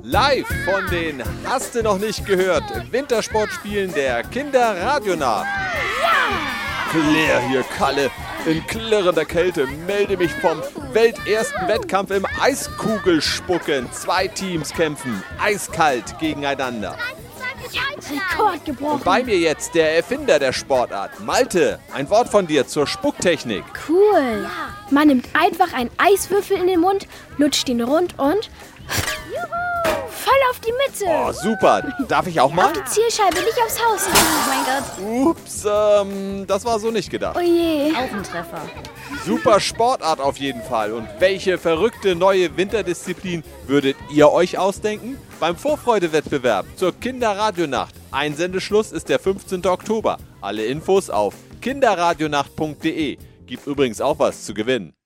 Live von den Hast du noch nicht gehört Wintersportspielen der Kinderradionacht. Claire hier, Kalle. In klirrender Kälte melde mich vom weltersten Wettkampf im Eiskugelsspucken. 2 Teams kämpfen eiskalt gegeneinander. Rekord gebrochen. Und bei mir jetzt der Erfinder der Sportart, Malte. Ein Wort von dir zur Spucktechnik. Cool. Man nimmt einfach einen Eiswürfel in den Mund, lutscht ihn rund und voll auf die Mitte. Oh, super. Darf ich auch mal? Auf die Zielscheibe, nicht aufs Haus. Oh mein Gott, Ups, das war so nicht gedacht. Oh je. auch ein Treffer. Super Sportart auf jeden Fall. Und welche verrückte neue Winterdisziplin würdet ihr euch ausdenken? Beim Vorfreude-Wettbewerb zur Kinderradionacht. Einsendeschluss ist der 15. Oktober. Alle Infos auf kinderradionacht.de. Gibt übrigens auch was zu gewinnen.